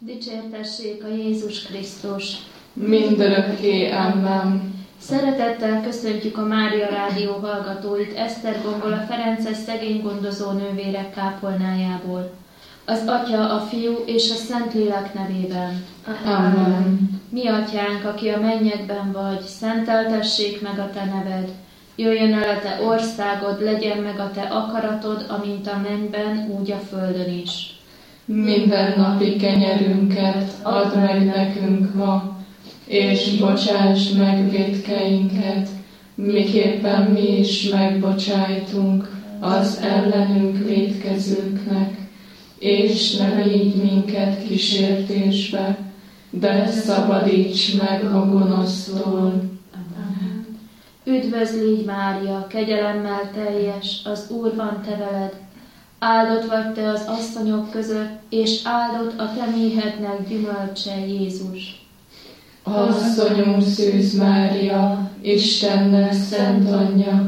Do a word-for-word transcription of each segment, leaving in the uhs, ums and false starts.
Dicsértessék a Jézus Krisztus! Mindörökké, amen. Szeretettel köszöntjük a Mária Rádió hallgatóit Esztergomból, a Ferences szegénygondozó nővérek kápolnájából. Az Atya, a Fiú és a Szentlélek nevében. Amen. Mi Atyánk, aki a mennyekben vagy, szenteltessék meg a Te neved. Jöjjön el a Te országod, legyen meg a Te akaratod, amint a mennyben, úgy a földön is. Minden napi kenyerünket add meg nekünk ma, és bocsásd meg vétkeinket, miképpen mi is megbocsájtunk az ellenünk vétkezőknek, és ne vigy minket kísértésbe, de szabadíts meg a gonosztól. Amen. Üdvözl légy, Mária, kegyelemmel teljes, az Úr van te veled. Áldott vagy te az asszonyok között, és áldott a te méhednek gyümölcse, Jézus. Asszonyunk Szűz Mária, Istennek szent anyja,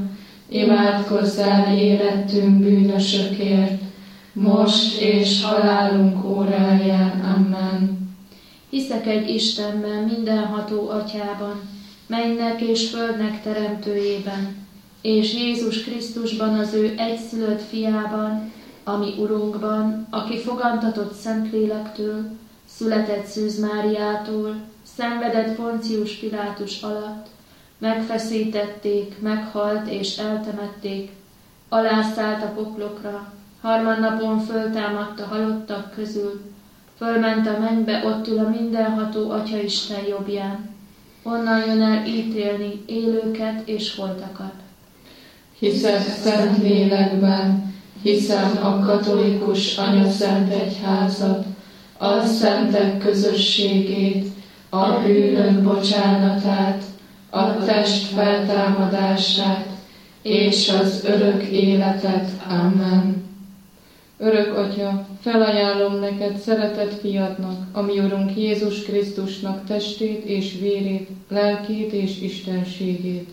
imádkozzál érettünk bűnösökért, most és halálunk óráján. Amen. Hiszek egy Istenben, mindenható Atyában, mennynek és földnek teremtőjében, és Jézus Krisztusban, az ő egyszülött fiában, ami Urunkban, aki fogantatott Szentlélektől, született Szűz Máriától, szenvedett Poncius Pilátus alatt, megfeszítették, meghalt és eltemették, alászállt a poklokra, harmadnapon föltámadt a halottak közül, fölment a mennybe, ott ül a mindenható Atya Isten jobbján, onnan jön el ítélni élőket és holtakat. Hiszek szent lélekben, hiszem a katolikus anyaszent egyházat, a szentek közösségét, a bűnök bocsánatát, a test feltámadását és az örök életet. Amen. Örök Atya, felajánlom neked szeretett fiadnak, a mi Urunk Jézus Krisztusnak testét és vérét, lelkét és istenségét,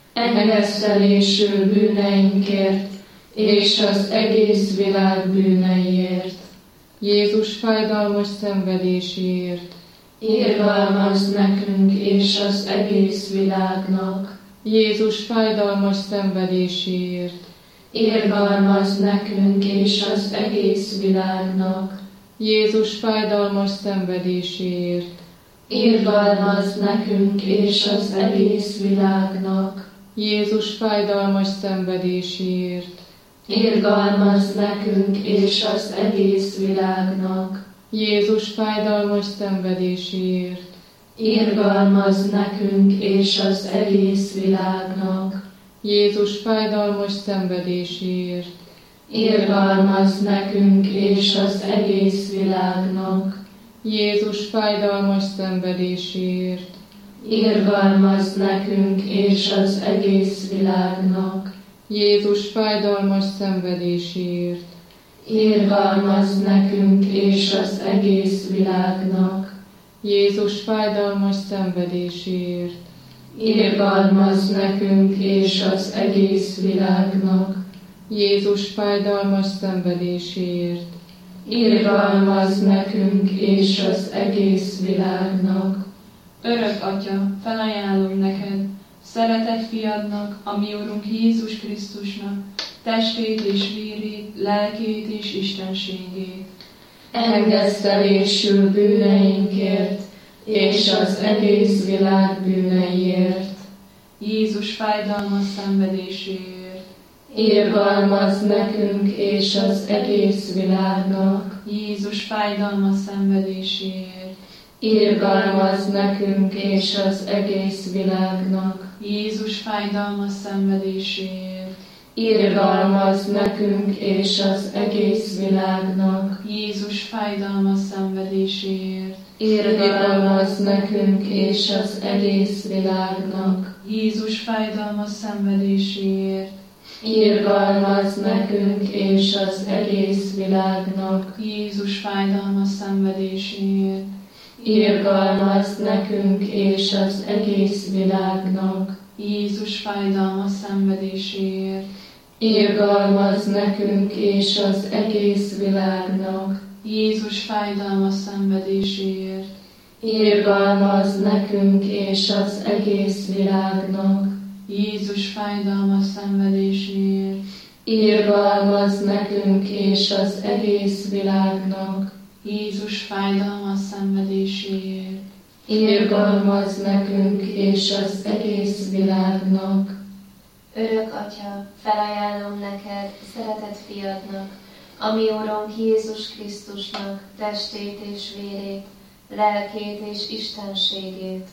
engesztelésül bűneinkért és az egész világ bűneiért, Jézus fájdalmas szenvedéséért, irgalmazz nekünk és az egész világnak, Jézus fájdalmas szenvedéséért, irgalmazz nekünk és az egész világnak, Jézus fájdalmas szenvedéséért, irgalmazz nekünk és az egész világnak, Jézus fájdalmas szenvedéséért, irgalmazz nekünk és az egész világnak, Jézus fájdalmas szenvedéséért, irgalmazz nekünk és az egész világnak, Jézus fájdalmas szenvedéséért, irgalmazz nekünk és az egész világnak, Jézus fájdalmas szenvedéséért, irgalmazz nekünk és az egész világnak, Jézus fájdalmas szenvedéséért, irgalmazz nekünk és az egész világnak, Jézus fájdalmas szenvedéséért, irgalmazz nekünk és az egész világnak, Jézus fájdalmas szenvedéséért, irgalmazz nekünk és az egész világnak. Örök Atya, felajánlom neked, szeretett fiadnak, a mi Urunk Jézus Krisztusnak, testét és vérét, lelkét és istenségét, engesztelésül bűneinkért és az egész világ bűneiért, Jézus fájdalmas szenvedéséért, irgalmazz nekünk és az egész világnak, Jézus fájdalmas szenvedéséért, irgalmazz nekünk és az egész világnak, Jézus fájdalmas szenvedéséért, irgalmazz nekünk és az egész világnak, Jézus fájdalmas szenvedéséért, irgalmazz nekünk és az egész világnak, Jézus fájdalmas szenvedéséért, irgalmazz nekünk és az egész világnak, Jézus fájdalmas szenvedéséért, irgalmazz nekünk és az egész világnak, Jézus fájdalmas szenvedéséért, irgalmazz nekünk és az egész világnak, Jézus fájdalmas szenvedéséért. Irgalmazz nekünk és az egész világnak. Jézus fájdalmas szenvedéséért. Irgalmazz nekünk és az egész világnak. Jézus fájdalmas szenvedéséért. Irgalmazz nekünk és az egész világnak. Örök Atya, felajánlom neked, szeretett fiadnak, a mi Urunk Jézus Krisztusnak testét és vérét, lelkét és istenségét.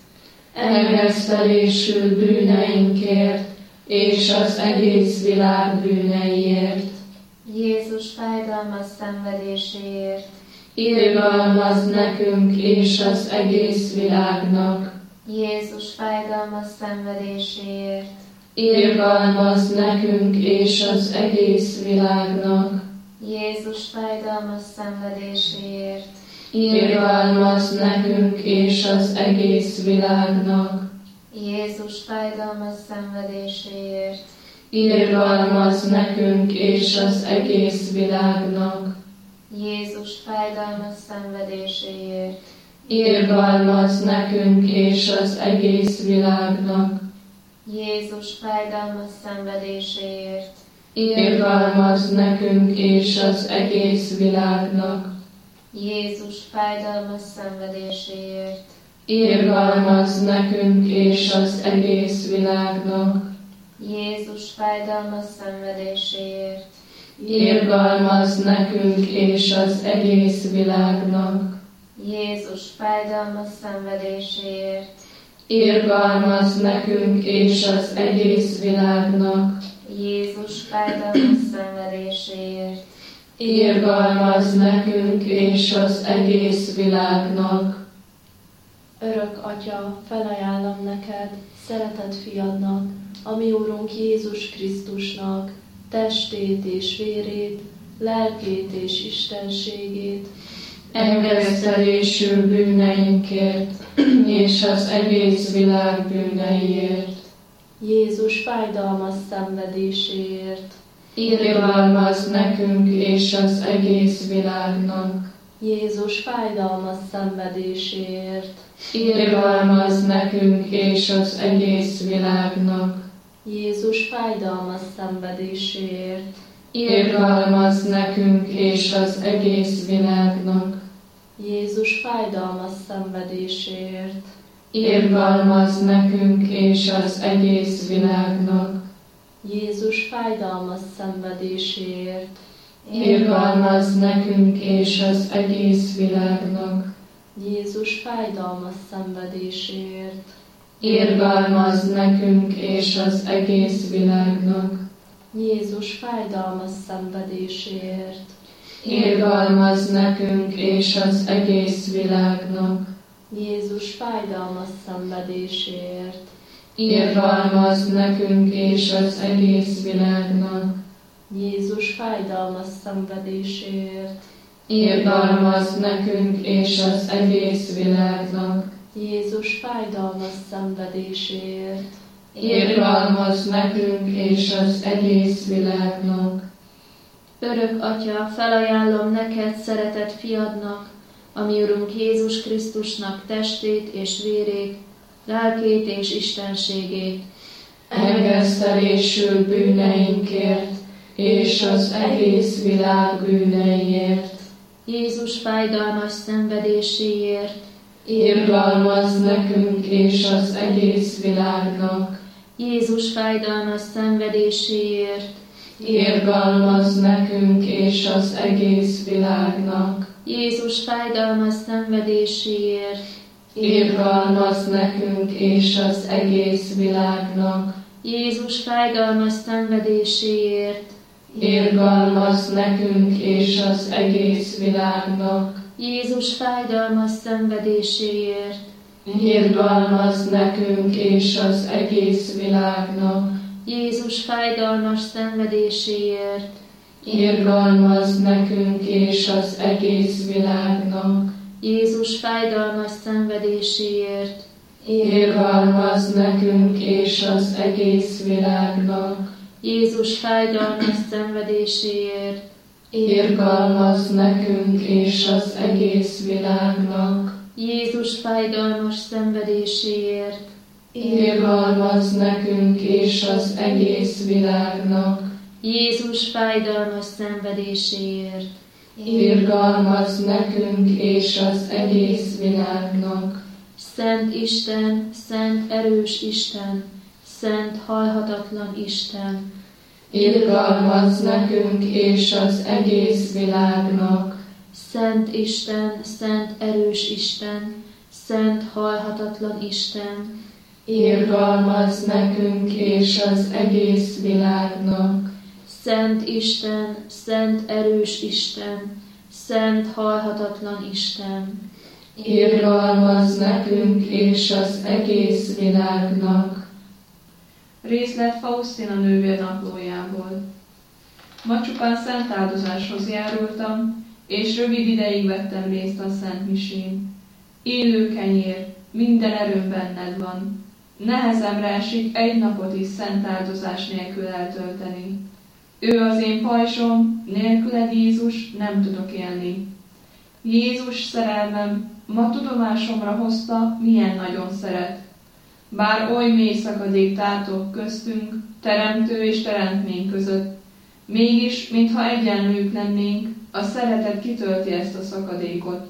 Engesztelésül bűneinkért és az egész világ bűneiért. Jézus fájdalmas szenvedéséért. Irgalmazz nekünk és az egész világnak. Jézus fájdalmas szenvedéséért. Irgalmazz nekünk és az egész világnak. Jézus fájdalmas szenvedéséért. Irgalmazz nekünk és az egész világnak. Jézus fájdalmas szenvedéséért. Irgalmazz nekünk és az egész világnak. Jézus fájdalmas szenvedéséért. Irgalmazz nekünk és az egész világnak. Jézus fájdalmas szenvedéséért. Irgalmazz nekünk és az egész világnak. Jézus fájdalmas szenvedéséért. Irgalmazz nekünk és az egész világnak. Jézus fájdalmas szenvedéséért. Irgalmazz nekünk és az egész világnak. Jézus fájdalmas szenvedéséért. Irgalmazz nekünk és az egész világnak. Jézus fájdalmas szenvedéséért. Irgalmazz nekünk és az egész világnak. Örök Atya, felajánlom neked, szeretett fiadnak, a mi Úrunk Jézus Krisztusnak, testét és vérét, lelkét és istenségét, Engesztelésül bűneinkért és az egész világ bűneiért. Jézus fájdalmas szenvedéséért, Irgalmazz nekünk és az egész világnak. Jézus fájdalmas szenvedéséért, Irgalmazz nekünk és az egész világnak. Jézus fájdalmas szenvedéséért, Irgalmazz nekünk és az egész világnak. Jézus fájdalmas szenvedéséért, Irgalmazz nekünk és az egész világnak. Jézus fájdalmas szenvedéséért, Irgalmazz nekünk és az egész világnak. Jézus fájdalmas szenvedéséért, Irgalmazz nekünk és az egész világnak. Jézus fájdalmas szenvedéséért, Irgalmazz nekünk és az egész világnak. Jézus fájdalmas szenvedéséért, Irgalmazz nekünk és az egész világnak. Jézus fájdalmas szenvedéséért, Irgalmazz nekünk és az egész világnak. Jézus fájdalmas szenvedéséért, Irgalmazz nekünk és az egész világnak. Örök Atya, felajánlom neked, szeretett fiadnak, a mi Urunk Jézus Krisztusnak testét és vérét, lelkét és istenségét. Engesztelésül bűneinkért és az egész világ bűneiért. Jézus fájdalmas szenvedéséért. Irgalmazz nekünk és az egész világnak. Jézus fájdalmas szenvedéséért. Irgalmazz nekünk és az egész világnak. Jézus fájdalmas szenvedéséért. Irgalmazz nekünk és az egész világnak. Jézus fájdalmas szenvedéséért. Irgalmazz nekünk és az egész világnak. Jézus fájdalmas szenvedéséért. Irgalmazz nekünk és az egész világnak. Jézus fájdalmas szenvedéséért. Irgalmazz nekünk és az egész világnak. Jézus fájdalmas szenvedéséért. Irgalmazz nekünk és az egész világnak. Jézus fájdalmas szenvedéséért. irgalmazz nekünk és az egész világnak. Jézus fájdalmas szenvedéséért, Irgalmazz nekünk és az egész világnak. Jézus fájdalmas szenvedéséért, Irgalmazz nekünk és az egész világnak. Szent Isten, szent erős Isten, szent halhatatlan Isten, Irgalmazz nekünk és az egész világnak. Szent Isten, szent erős Isten, szent halhatatlan Isten, Irgalmazz nekünk és az egész világnak. Szent Isten, szent erős Isten, szent halhatatlan Isten, Irgalmazz nekünk és az egész világnak. Részlet Faustina nővér naplójából. Ma csupán szent áldozáshoz járultam, és rövid ideig vettem részt a Szent Misén. Élő kenyér, minden erőm benned van. Nehezemre esik egy napot is szent áldozás nélkül eltölteni. Ő az én pajzsom, nélküled Jézus nem tudok élni. Jézus szerelmem ma tudomásomra hozta, milyen nagyon szeret. Bár oly mély szakadék tátog köztünk, teremtő és teremtmény között, mégis, mintha egyenlők lennénk, a szeretet kitölti ezt a szakadékot.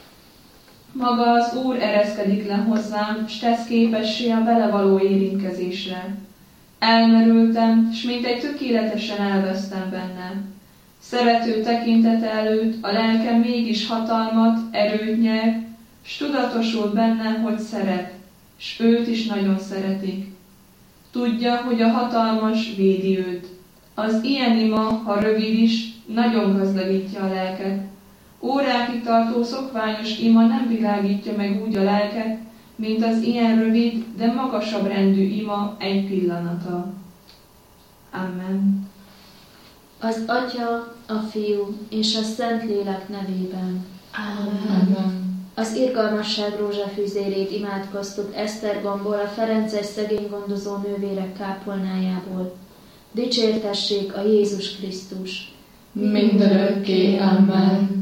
Maga az Úr ereszkedik le hozzám, s tesz képessé a vele való érintkezésre. Elmerültem, s mintegy tökéletesen elvesztem benne. Szerető tekintete előtt a lelkem mégis hatalmat, erőt nyer, s tudatosul benne, hogy szeret, s őt is nagyon szeretik. Tudja, hogy a hatalmas védi őt. Az ilyen ima, ha rövid is, nagyon gazdagítja a lelket. Órákig tartó szokványos ima nem világítja meg úgy a lelket, mint az ilyen rövid, de magasabb rendű ima egy pillanata. Amen. az Atya, a Fiú és a Szentlélek nevében. Amen. Az irgalmasság rózsafűzérét imádkoztuk Esztergomból, a ferences szegénygondozó nővérek kápolnájából. Dicsértessék a Jézus Krisztus! Mindörökké. Amen.